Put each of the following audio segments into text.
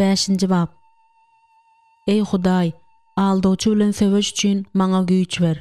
5-nji bab. Ey Hudaý, aldawçy bilen söwüş üçin maňa güýç ber.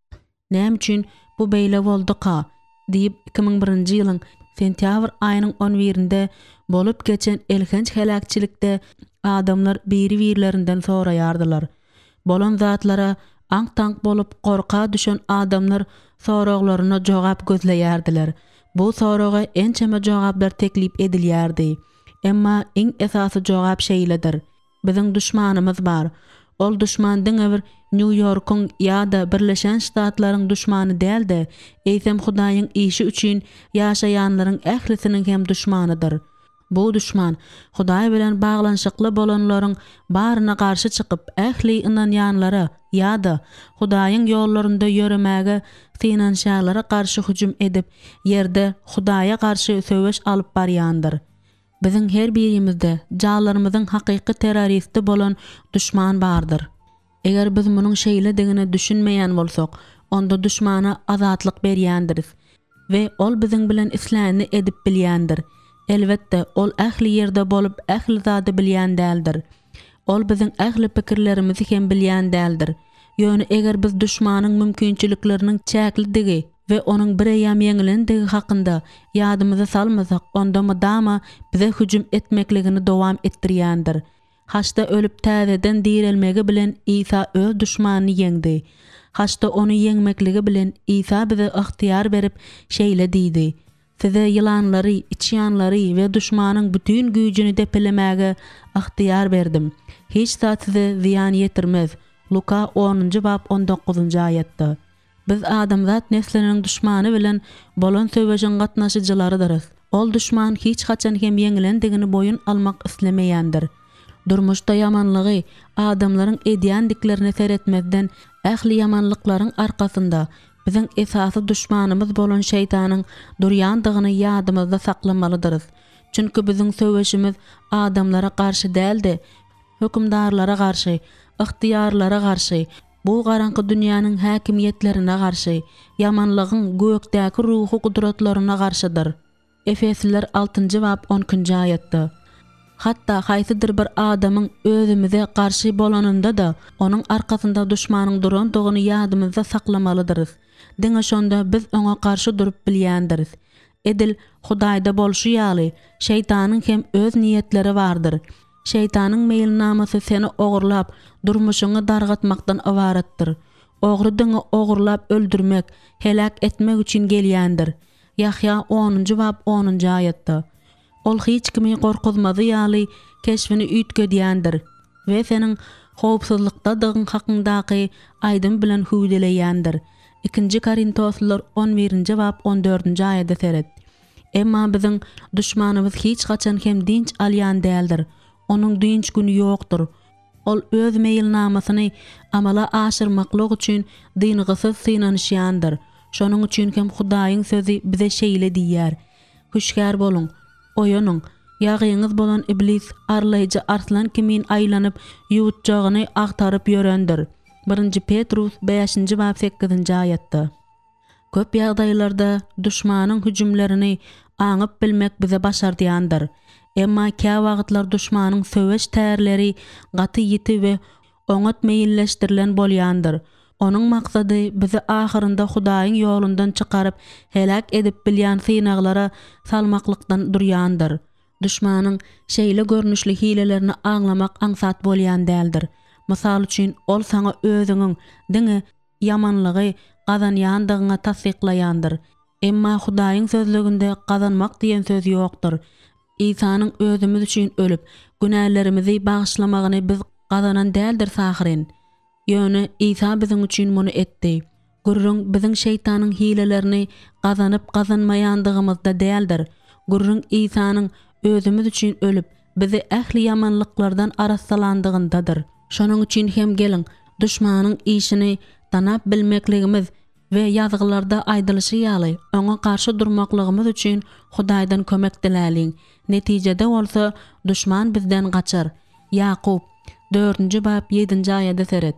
Näme üçin bu beýle boldyka diýip 2001-nji ýylyň sentýabr aýynyň 11-nde bolup geçen elhenç helakçilikde adamlar biri-birlerinden soraýardylar. Bolan zatlara aňk-taňk bolup gorka düşen adamlar soraglaryna jogap gözleýärdiler. Bu soraga ençeme jogaplar teklip edilýärdi. Emma iň esasy jogap şeýledir. Biziň düşmanymyz bar. Ol düşman diňe New Yorkyň ýa-da Birleşen Ştatlaryň düşmany däl-de, eýsem Hudaýyň işi üçin ýaşaýanlaryň ählisiniň hem düşmanydyr. Bu düşman Hudaý bilen baglanşykly bolanlaryň baryna garşy çykyp ähli inanýanlara ýa-da Hudaýyň ýollarynda ýöremäge finansiýalara garşy hüjüm edip ýerde Hudaýa garşy söwüş alyp barýandyr. Biziň her birimizde jalarymyzyň hakyky terroristi bolan düşman bardyr. Eger biz munyň şeýle degine düşünmeýän bolsak, onda düşmana azatlyk berýändiris we ol biziň bilen isläni edip bilýändir. Elbetde ol ähli ýerde bolup ähli zady bilýän däldir. Ol biziň ähli pikirlerimizi hem bilýän däldir. Ýöne eger biz düşmanyň mümkinçilikleriniň çäklidigi we onuň bireyam ýeňilendigi hakynda ýadymyza salmasak, onda mydama bize hüjüm etmekligini dowam etdirýändir. Haçda ölüp täzeden direlmegi bilen İsa öz düşmanyny ýeňdi. Haçda onu ýeňmekligi bilen İsa bize ihtiýar berip şeýle diýdi: size ýylanlary, içýanlary we düşmanyň bütün güýjüni depelemege ihtiýar berdim. Hiç zat size ziýan ýetirmez. Luka 10-njy bab 19-njy aýatda. Biz adamzat nesliniň düşmany bilen bolan söwüşiň gatnaşyjylarydyryz. Ol düşman hiç haçan hem ýeňilendigini boyun almak islemeýändir. Durmuşda yamanlygy adamlaryň edýändiklerini seretmezden ähli yamanlyklaryň arkasynda biziň esasy düşmanymyz bolan şeytanyň durýandygyny ýadymyzda saklamalydyryz. Çünki biziň söwüşimiz adamlara garşy däldi, hökümdarlara garşy, ihtiýarlara garşy, bu garanky dünýäniň häkimiýetlerine garşy, yamanlygyň gökdäki ruhy gudratlaryna garşydyr. Efesliler 6-njy bab 12-nji aýatda. Hatta haýsydyr bir adamyň özümize garşy bolanynda da onuň arkasynda düşmanyň durandygyny ýadymyzda saklamalydyryz. Diňe şonda biz oňa garşy durup bilýändiris. Edil Hudaýda bolşy ýaly şeytanyň hem öz niýetleri bardyr. Şeytanyň meýilnamasy seni ogurlap, durmuşyňy dargatmakdan ibaretdir. Ogry diňe ogurlap öldürmek, helak etmek üçin gelýändir. Yahya 10-njy bab 10-njy aýatda. Ol hiç kimi gorkuzmazy ýaly keşfini üýtgedýändir we seniň howpsuzlykda dygyň hakyndaky aýdym bilen hüýdeleýändir. 2-nji Korintoslar 11-nji bab 14-nji aýatda seret. Emma biziň düşmanymyz hiç haçan hem dinç alýan däldir. Onuň dinç güni ýokdur. Ol öz meýilnamasyny amala aşyrmaklyk üçin dingysyz synanyşýandyr. Şonuň üçin hem Hudaýyň sözi bize şeýle diýär: Hüşgär bolun, oýanyň, ýagyňyz bolan iblis arlaýjy arslan kimin aýlanyp ýuwutjagyny agtaryp ýörendir. 1-nji Petrus 5-nji bab 8-nji aýatda. Köp ýagdaýlarda düşmanyň hüjümlerini aňyp bilmek bize başardýandyr. Emma kä wagtlar düşmanyň söwüş tärleri gaty ýiti we oňat meýilleşdirilen bolýandyr. Onuň maksady bizi ahyrynda Hudaýyň ýolundan çykaryp helak edip bilýän synaglara salmaklykdan durýandyr. Düşmanyň şeýle görnüşli hilelerini aňlamak aňsat bolýan däldir. Mysal üçin ol saňa özüňiň diňe yamanlygy gazanýandygyňa tasdiklaýandyr. Emma Hudaýyň sözleginde gazanmak diýen söz ýokdur. İsa'nyň özümüz üçin ölüp günälerimizi bagyşlamagyny biz gazanan däldir sahyrin. Ýöne İsa biziň üçin muny etdi. Gurrun biziň şeytanyň hilelerini gazanyp gazanmaýandygymyzda däldir. Gurrun İsa'nyň özümüz üçin ölüp bizi ähli yamanlyklardan arassalandygyndadyr. Şonuň üçin hem gelin düşmanyň işini tanap bilmekligimiz we ýazgylarda aýdylşy ýaly oňa garşy durmaklygymyz üçin Hudaýdan kömek diläliň. Netijede bolsa düşman bizden gaçar. Yaqub 4-nji bab 7-nji aýatda seret.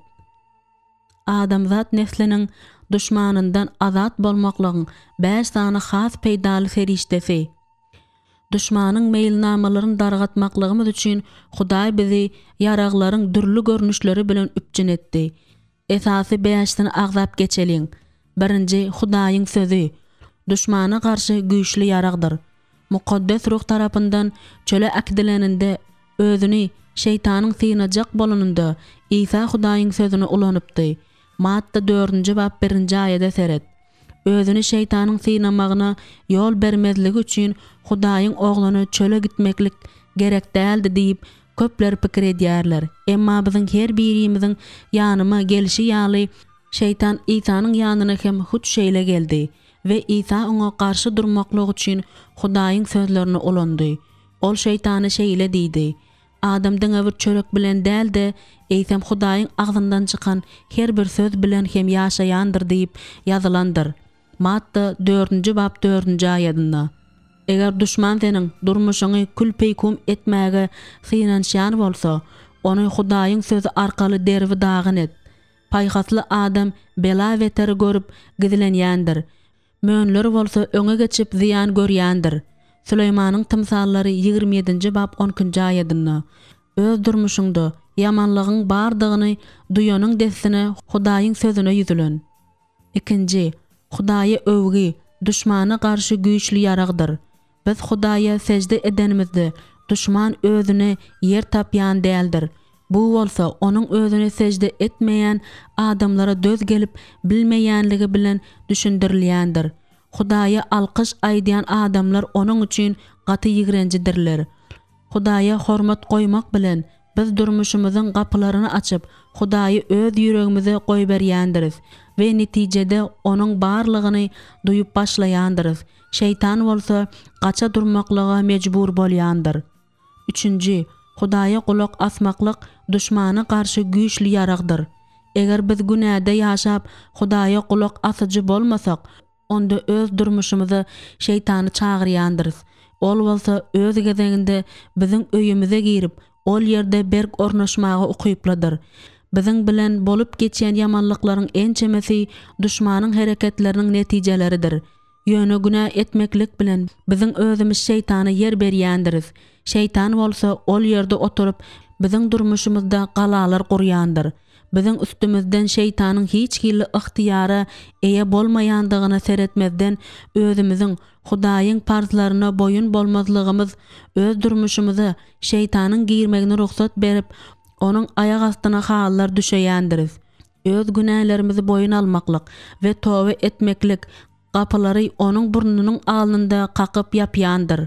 Adamzat nesliniň düşmanyndan azat bolmaklygyň 5 sany has peýdaly ferişdesi. Düşmanyň meýilnamalaryny dargatmaklygymyz üçin Hudaý bizi ýaraglaryň dürli görnüşleri bilen üpjün etdi. Esasy beýaşdyny agzap geçeliň. 1. Hudaýyň sözü. Düşmana garşy güýçli ýaragdyr. Mukaddes ruh tarapyndan çöle akidileninde özüni şeytanyň sığınajak bolanynda İsa Hudaýyň sözüne ulanypdy. Matta 4. bab 1. aýada seret. Özüni şeytanyň sığınamagyna ýol bermezligi üçin Hudaýyň ogluny çöle gitmeklik gerek däldi diýip köpler pikir edýärler. Emma biziň her birimiziň ýanyma gelişi ýaly şeytan İsa'nyň ýanyna hem hut şeýle geldi we İsa oňa garşy durmaklyk üçin Hudaýyň sözlerini ulandy. Ol şeytany şeýle diýdi: Adamdyň bir çörek bilen däldi, eýsem Hudaýyň agzyndan çykan her bir söz bilen hem ýaşaýandyr diýip ýazylandyr. Matta 4. bab 4. aýatynda. Eger düşman seniň durmuşyňy külpeýkum etmäge synanşan bolsa, ony Hudaýyň sözü arkaly derbi dagyn et. Paýhasly adam bela weter görüp gidilenýändir. Möňleri bolsa öňe geçip ziýan görýändir. Süleýmanyň tymsallary 27. bab 10. aýatynda. Öz durmuşyňda ýamanlygyň bardygyny duýanyň desine Hudaýyň sözüne ýüzülen. 2. Hudaýy övgi, düşmana garşy güýçli ýaragdyr. Biz Hudaýa secde edenimizde düşman özüne yer tapýan däldir. Bu bolsa onuň özüne secde etmeýän adamlara döz gelip bilmeýänligi bilen düşündirilýändir. Hudaýa alkyş aýdýan adamlar onuň üçin gaty ýigrenjidirler. Hudaýa hormat goýmak bilen biz durmuşymyzyň gapylaryny açyp Hudaýy öz ýüregimize goýup berýändiris we netijede onuň barlygyny duýup başlaýandyryz. Şeytan bolsa gaça durmaklyga mejbur bolýandyr. 3. Hudaýa kulak asmaklyk düşmana garşy güýçli ýaragdyr. Eger biz günäde ýaşap Hudaýa kulak asyjy bolmasak, onda öz durmuşymyzy şeytany çagyrýandyrys. Ol bolsa öz gezeňinde biziň öýümize girip, ol ýerde berk ornaşmagy ukypladyr. Biziň bilen bolup geçýän ýamanlyklaryň ençemesi düşmanyň hereketleriniň netijeleridir. Ýöne günä etmeklik bilen biziň özümiz şeytana yer berýändiris. Şeytan bolsa ol ýerde oturup biziň durmuşymyzda galalar gurýandyr. Biziň üstümizden şeytanyň hiç kirli ihtiýara eýe bolmaýandygyna seretmezden özümiziň Hudaýyň parzlaryna boyun bolmazlygymyz öz durmuşymyzy şeytanyň girmegine ruhsat berip onuň aýak astyna hallar düşeýändiris. Öz günälerimizi boyun almaklyk we towe etmeklik gapylary onuň burnunyň alnynda kakyp ýapýandyr.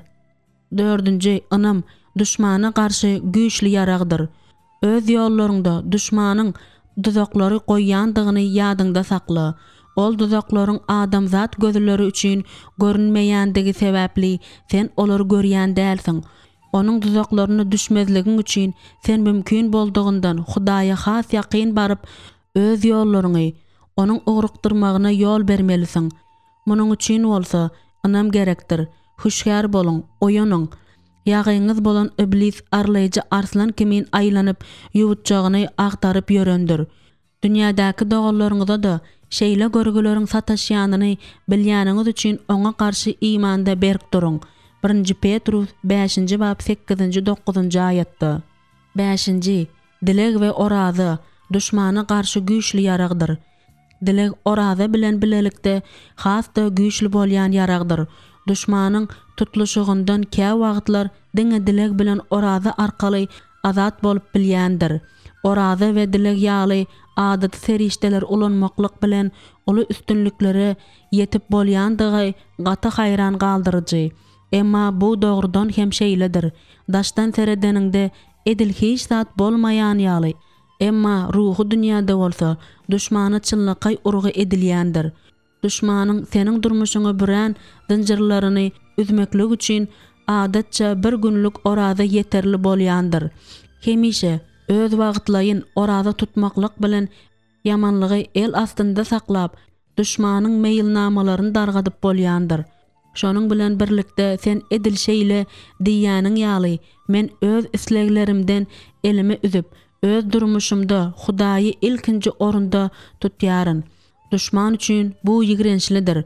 4. Anam düşmana garşy güýçli ýaragdyr. Öz ýollaryňda düşmanyň duzaklary goýýandygyny ýadyňda sakla. Ol duzaklaryň adamzat gözleri üçin görünmeýändigi sebäpli sen olary görýän dälsiň. Onuň duzaklaryna düşmezligiň üçin sen mümkin boldugyndan Hudaýa has ýakyn baryp öz ýollaryny onuň ugrukdyrmagyna ýol bermelisin. Munuň üçin bolsa anam gerekdir. Huşyar bolun, oyanyň. Ýagyňyz bolan iblis arlaýjy arslan kimin aýlanyp ýuwutjagyny agtaryp ýörendir. Dünýädäki dogalaryňyza da şeýle görgüleriň sataşýanyny bilýäniňiz üçin oňa garşy imanda berk duruň. 1. Petrus 5. bab 8-9 aýatda. 5. Dileg we oraza düşmana garşy güýçli ýaragdyr. Dileg oraza bilen bilelikde hasda güýçli bolýan ýaragdyr. Düşmanyň tutuluşygyndan kä wagtlar diňe dileg bilen oraza arkaly azat bolup bilýändir. Oraza we dileg ýaly adaty serişdeler ulanmaklyk bilen uly üstünliklere ýetip bolýandygy gaty haýran galdyrjy. Emma bu dogrudan hem şeýledir. Daşdan seredeninde edil hiç zat bolmaýan ýaly. Emma ruhu dünýäde bolsa düşmana çynlykay urgy edilýändir. Düşmanyň seniň durmuşyňa biren zinjirlerini üzmeklik üçin adatça bir günlük oraza yeterli bolýandyr. Hemişe öz wagtlaryň oraza tutmaklyk bilen ýamanlygy el astynda saklap, düşmanyň meýilnamalaryny dargadyp bolýandyr. Şonuň bilen birlikde sen edil şeýle diýäniň ýaly, men öz isleglerimden elimi üzüp, öz durmuşymda Hudaýy ilkinji orunda tutýaryn. Düşman üçin bu ýigrençlidir.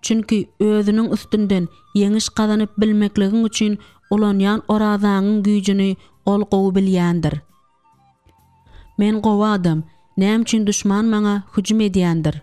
Çünki özünün üstünden yeňiş gazanyp bilmekligiň üçin ulanýan orazanyň güýjüni ol gowy bilýändir. Men gowy adam, näme üçin düşman maňa hüjüm edýändir?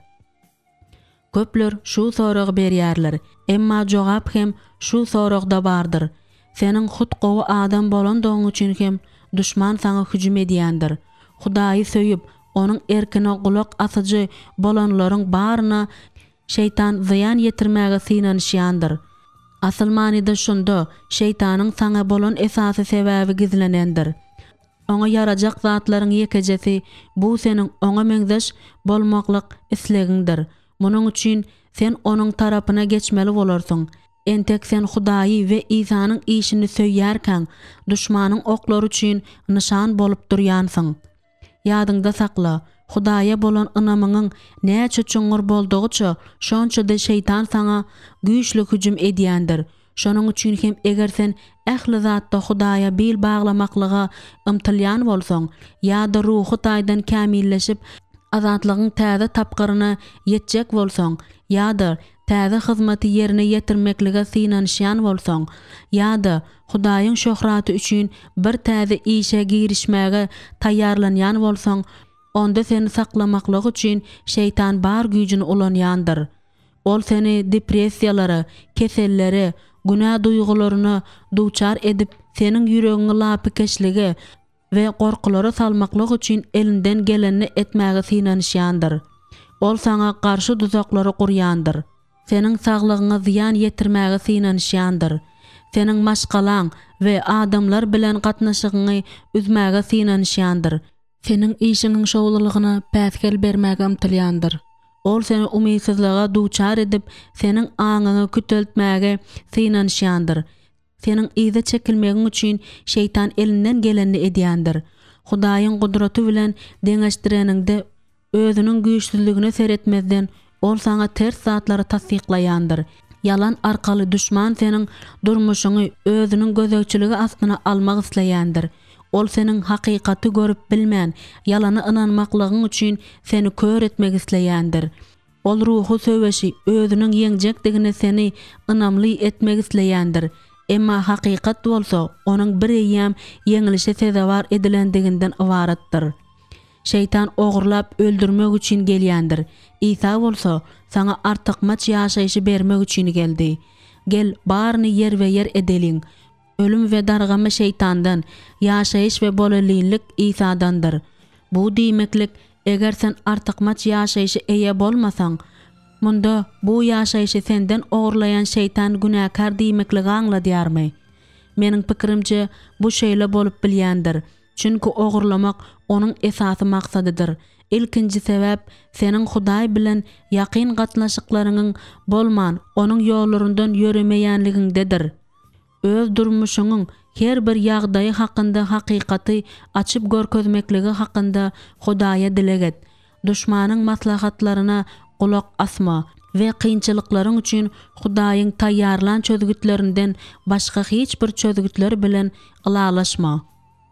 Köpler şu soragy berýärler, emma jogap hem şu soragda bardyr. Senin hut gowy adam bolandygyň üçin hem düşman saňa hüjüm edýändir. Hudaýy söýüp, onuň erkine gulak asyjy bolanlaryň baryna şeytan ziyan yetirmäge synanýandyr. Asyl manida şunda şeytanyň saňa bolan esasy sebäbi gizlenendir. Oňa yarajak zatlaryň ýekejesi bu seniň oňa meňzeş bolmaklyk islegiňdir. Munuň üçin sen onuň tarapyna geçmeli bolarsyň. Entek sen Hudaýy we İsanyň işini söýýärkäň düşmanyň oklary üçin nişan bolup durýansyň. Ýadyňda sakla, Hudaýa bolan ynamyňyň näçe çoňur boldugyça şonça-da şeytan saňa güýçli hüjüm edýändir. Şonuň üçin hem eger sen ähli zatda Hudaýa bil baglamaklyga ymtylýan bolsaň, ýa-da ruhy taýdan kämilleşip azatlygyň täze tapgyryna ýetjek bolsaň, ýa-da täze hyzmaty ýerine ýetirmeklige synanýan bolsaň, ýa-da Hudaýyň şöhraty üçin bir täze işe girişmäge taýýarlanýan bolsaň, onda seni saklamaklyk üçin şeytan bar güýjüni ulanýandyr. Ol seni depressiýalary, keselleri, günah duýgularyny duçar edip senin ýüregiňi lapykeşligi we gorkulary salmaklyk üçin elinden geleni etmäge synanýandyr. Ol saňa garşy duzaklary gurýandyr. Senin saglygyňa ziyan yetirmäge synanýandyr. Senin maşgalaň we adamlar bilen gatnaşygyňy üzmäge synanýandyr. Senin işiniň şowlulygyna päsgel bermäge ymtylýandyr. Ol seni umidsizliге duçar edip senin aňyňy küteltmäge synanýandyr. Senin iýde çekilmegiň üçin şeytan elinden geleni edýändir. Hudaýyň gudraty bilen deňeşdireninde özüniň güýçsizligini seretmezden ol saňa ters zatlary tasdiklaýandyr. Yalan arkaly düşman senin durmuşyňy özüniň gözegçiligi astyna almak isleýändir. Ol senin hakykaty görüp bilmän, yalana inanmaklygyň üçin seni kör etmek isleýändir. Ol ruhy söweşi özüniň ýeňjekdigine seni ynamly etmek isleýändir. Emma hakykat bolsa, onuň bir ýem ýeňilişe sebäp edilendiginden ibaratdyr. Şeytan ogurlap öldürmek üçin gelýändir. İsa bolsa, saňa artykmaç ýaşaýyşy bermek üçin geldi. Gel, baryny yer we yer edeliň. Ölüm we dargama şeytandan, ýaşaýyş we bolalynlyk İsadandyr. Bu diýmeklik, eger sen artykmaç ýaşaýyşy eýe bolmasaň, munda bu ýaşaýyşy senden ogurlaýan şeytan günäkar diýmekligi aňladýarmy? Meniň pikirimçe bu şeýle bolup bilýändir. Çünki ogurlamak onuň esasy maksadydyr. İlkinji sebäp senin Hudaý bilen ýakyn gatnaşyklarynyň bolman, onuň ýollaryndan ýöremeýänligiňdedir. Öz durmuşyňyň her bir ýagdaýy hakynda hakykaty açyp görkezmekligi hakynda Hudaýa dileget. Düşmanyň maslahatlaryna gulak asma we kynçylyklaryň üçin Hudaýyň taýýarlan çözgütlerinden başga hiç bir çözgütler bilen ylalaşma.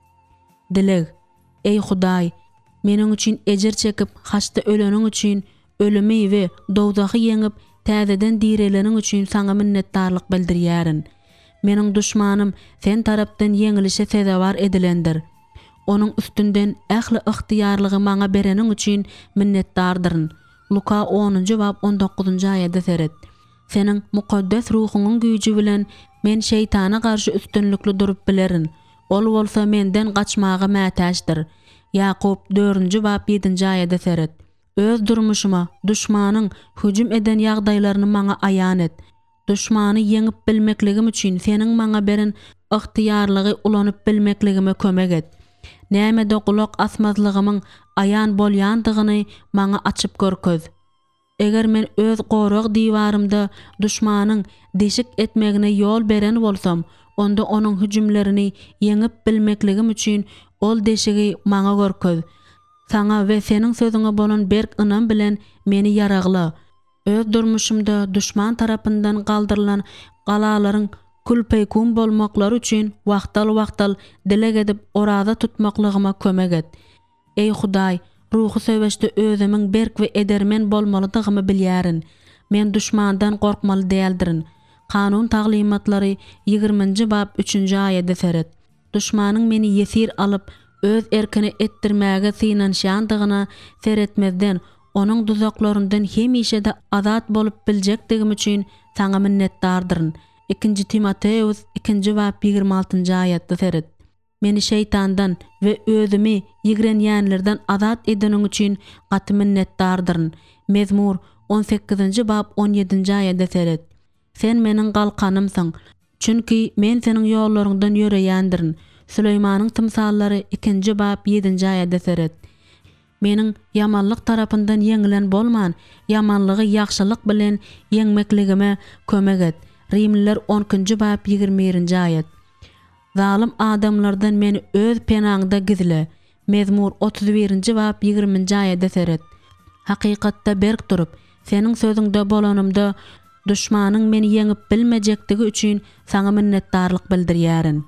Dileg, ey Hudaý, meniň üçin ejer çekip haçda öleniň üçin ölümi we dowdagy ýeňip täzeden direleniň üçin saňa minnetdarlyk bildirýärin. Meniň düşmanym sen tarapdan ýeňilişe sebäp edilendir. Onuň üstünden ähli ıhtiýarlygy maňa bereniň üçin minnetdardyryn. Luka 10-njy bab 19-njy aýatda seret. Senin mukaddes ruhunyň güýji bilen men şeytana garşy üstünlikli durup bilerin. Ol bolsa menden gaçmaga mätäçdir. Yaqub 4-njy bab 7-nji aýatda seret. Öz durmuşyma düşmanyň hüjüm eden ýagdaýlaryny maňa aýan et. Düşmany ýeňip bilmekligim üçin seniň maňa beren ıhtiýarlygy ulanyp bilmekligime kömek et. Näme de gulak asmazlygymyň aýan bolýandygyny maňa açyp görkez. Eger men öz gorag diwarymda düşmanyň deşik etmegine ýol beren bolsam, onda onuň hüjümlerini ýeňip bilmekligim üçin ol deşigi maňa görkez. Saňa we seniň sözüňe bolan berk ynam bilen meni ýaragla. Öz durmuşymda düşman tarapyndan galdyrılan galalaryň külpeýküm bolmaklary üçin wagtal dileg edip orada tutmaklygyma kömek et. Ey Hudaý, ruhy söweşde özümiň berk we edermen bolmalydygymy bilýärin. Men düşmandan korkmaly däldirin. Kanun taglimatlary 20-nji bab 3-nji aýatda seret. Düşmanyň meni yesir alyp öz erkini etdirmäge synanşandygyna seretmezden onuň duzaklaryndan hemişe de azat bolup biljekdigim üçin saňa minnetdardyryn. 2 Timoteus 2-nji bab 26-njy aýatda seret. Meni şeytandan we özümi ýigrenýänlerden azat edeniň üçin gaty minnetdardyryn. Mezmur 18-nji bab 17-nji aýatda seret. Sen meniň galkanymsyň, çünki men seniň ýollaryňdan ýöreýändirin. Süleýmanyň tymsallary 2-nji bab 7-nji aýatda seret. Meniň yamanlyk tarapyndan ýeňilen bolman, yamanlygy ýagşylyk bilen ýeňmekligime kömek et. Rimliler 10-njy bab 21-nji aýat. Zalim adamlardan meni öz penaňda gizle. Mezmur 31-nji bab 20-nji aýatda seret. Hakykatda berk durup, seniň sözüňde bolanymda düşmanyň meni ýeňip bilmejektigi üçin saňa minnetdarlyk bildirýärin.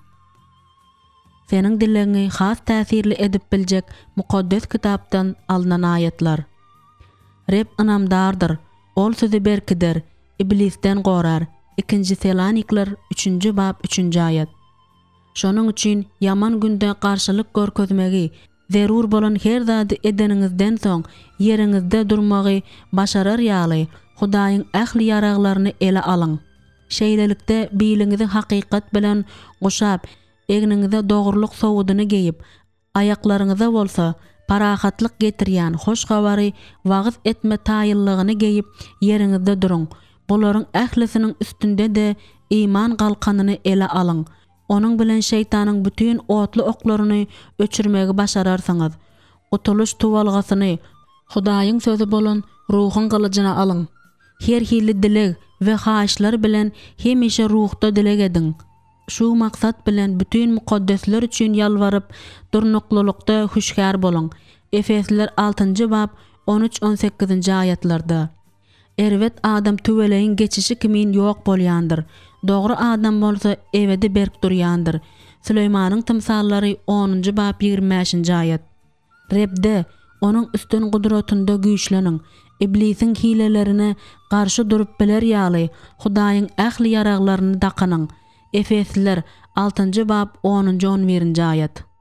Senin dileňi has täsirli edip biljek mukaddes kitapdan alınan ayetler. Reb anamdardır, ol sözü berkidir, iblisten gorar. 2 Selanikler 3-nji bab 3-nji ayet. Şonuň üçin yaman günde karşılık görkezmegi, zerur bolan her zady edeniňizden soň ýeriňizde durmagy başarar ýaly, Hudaýyň ähli ýaraglaryny ele alyň. Şeýlelikde biýliňizi hakykat bilen goşap, egniňize dogurluk sowudyny geyip, aýaklaryňyza bolsa parahatlyk getirýän hoş gabary wagys etme taýyllygyny geyip ýeriňizde duruň. Bolaryň ählisiniň üstünde de iman galkanyny ele alyň. Onuň bilen şeytanyň bütün otly oklaryny öçürmegi başararsyňyz. Utuluş tuwalgasyny Hudaýyň sözü bolan ruhyň gylyjyna alyň. Her hili dilek we haýyşlar bilen hemişe ruhda dilek ediň. Şu maksat bilen bütün mukaddesler üçin ýalwaryp durnuklulukda huşkar bolaň. Efesliler 6-njy bab 13-18-nji aýatlarda. Erwet adam tüweleýin geçişi kimin ýok bolýandyr. Dogry adam bolsa ewede berk durýandyr. Süleýmanyň tymsallary 10-njy bab 25-nji aýat. Rebde onuň üstün gudratynda güýçleniň. İblisin hilelerine karşı durup biler ýaly, Hudaýyň ähli ýaraglaryny dakanyň. Efesliler 6-njy bab 10-11-nji aýat.